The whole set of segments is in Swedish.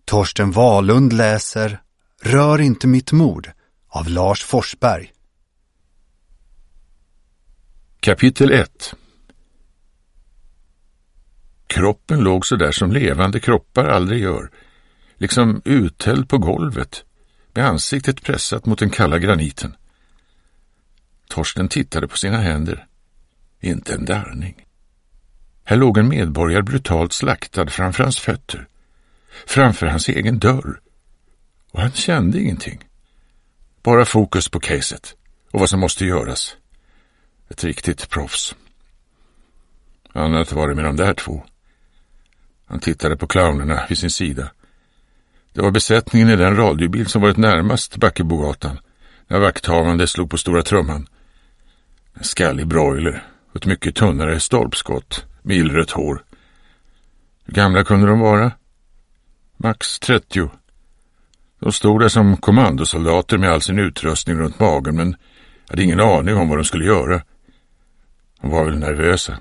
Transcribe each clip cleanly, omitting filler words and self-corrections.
Torsten Wahlund läser Rör inte mitt mord av Lars Forsberg. Kapitel 1. Kroppen låg så där som levande kroppar aldrig gör, liksom uthälld på golvet, med ansiktet pressat mot den kalla graniten. Torsten tittade på sina händer. Inte en darrning. Här låg en medborgare brutalt slaktad framför hans fötter, framför hans egen dörr. Och han kände ingenting. Bara fokus på caset och vad som måste göras. Ett riktigt proffs. Annat var det med de där två. Han tittade på clownerna vid sin sida. Det var besättningen i den radiobil som varit närmast Backebogatan när vakthavande slog på stora trumman. En skallig broiler och ett mycket tunnare stolpskott med illrött hår. Hur gamla kunde de vara? Max 30. De stod där som kommandosoldater med all sin utrustning runt magen, men hade ingen aning om vad de skulle göra. De var väl nervösa.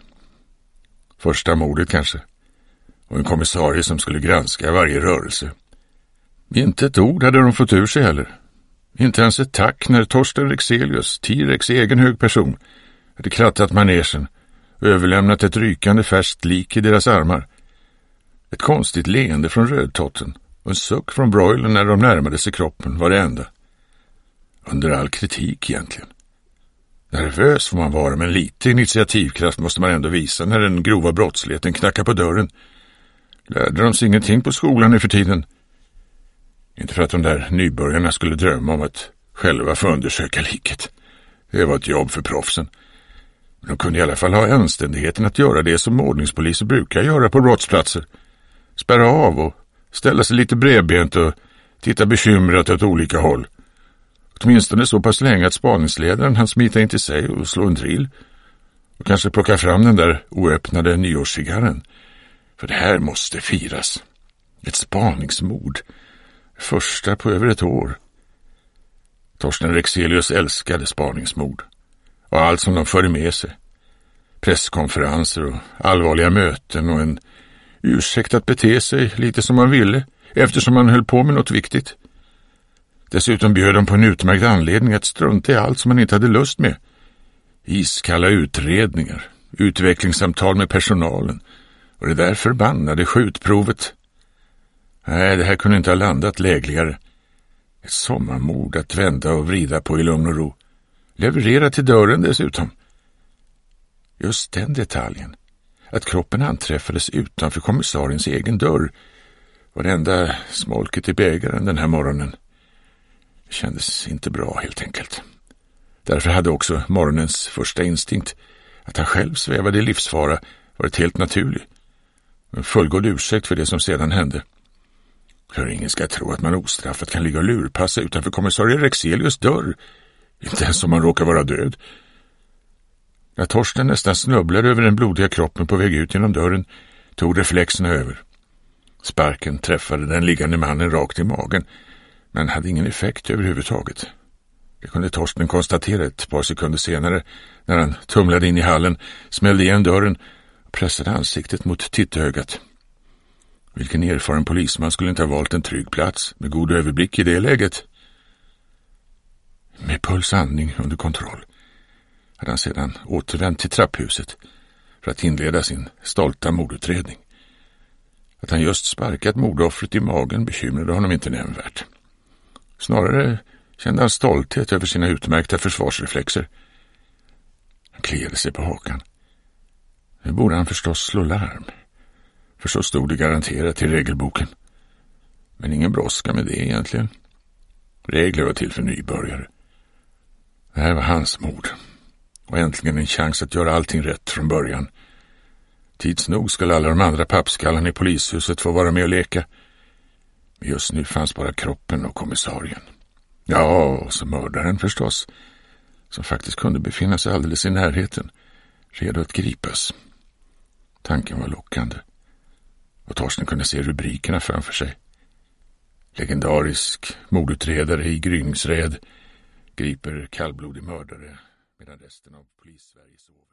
Första mordet kanske. Och en kommissarie som skulle granska varje rörelse. Inte ett ord hade de fått ur sig heller. Inte ens ett tack när Torsten Rexelius, T-Rex egen hög person, hade krattat manegen och överlämnat ett rykande färskt lik i deras armar. Ett konstigt leende från rödtotten och en suck från broilen när de närmade sig kroppen var det enda. Under all kritik egentligen. Nervös får man vara, men lite initiativkraft måste man ändå visa när den grova brottsligheten knackar på dörren. Lärde de sig ingenting på skolan nu för tiden? Inte för att de där nybörjarna skulle drömma om att själva få undersöka liket. Det var ett jobb för proffsen. Men de kunde i alla fall ha anständigheten att göra det som ordningspoliser brukar göra på brottsplatser. Spärra av och ställa sig lite bredbent och titta bekymrat åt olika håll. Åtminstone så pass länge att spaningsledaren hann smita in till sig och slå en drill. Och kanske plocka fram den där oöppnade nyårscigarren. För det här måste firas. Ett spaningsmord. Första på över ett år. Torsten Rexelius älskade spaningsmord. Och allt som de förde med sig. Presskonferenser och allvarliga möten och en ursäkt att bete sig lite som man ville eftersom man höll på med något viktigt. Dessutom bjöd de på en utmärkt anledning att strunta i allt som man inte hade lust med. Iskalla utredningar, utvecklingssamtal med personalen och det där förbannade skjutprovet. Nej, det här kunde inte ha landat lägligare. Ett sommarmord att vända och vrida på i lugn och ro. Leverera till dörren dessutom. Just den detaljen, att kroppen anträffades utanför kommissariens egen dörr, var det enda smolket i bägaren den här morgonen. Det kändes inte bra helt enkelt. Därför hade också morgonens första instinkt, att han själv svävade i livsfara, varit helt naturlig. En fullgod ursäkt för det som sedan hände. För ingen ska tro att man ostraffat kan ligga och lurpassa utanför kommissarie Rexelius dörr, inte ens om man råkar vara död. När Torsten nästan snubblade över den blodiga kroppen på väg ut genom dörren, tog reflexerna över. Sparken träffade den liggande mannen rakt i magen, men hade ingen effekt överhuvudtaget. Det kunde Torsten konstatera ett par sekunder senare, när han tumlade in i hallen, smällde igen dörren och pressade ansiktet mot tittögat. Vilken erfaren polisman skulle inte ha valt en trygg plats med god överblick i det läget? Med pulsandning under kontroll hade han sedan återvänt till trapphuset för att inleda sin stolta mordutredning. Att han just sparkat mordoffret i magen bekymrade honom inte nämnvärt. Snarare kände han stolthet över sina utmärkta försvarsreflexer. Han kliade sig på hakan. Nu borde han förstås slå larm, för så stod det garanterat i regelboken. Men ingen brådska med det egentligen. Regler var till för nybörjare. Det här var hans mord. Och äntligen en chans att göra allting rätt från början. Tids nog skulle alla de andra pappskallarna i polishuset få vara med och leka. Men just nu fanns bara kroppen och kommissarien. Ja, och så mördaren förstås. Som faktiskt kunde befinna sig alldeles i närheten. Redo att gripas. Tanken var lockande. Och Torsten kunde se rubrikerna framför sig. Legendarisk mordutredare i gryningsräd griper kallblodig mördare medan resten av polissverige sov.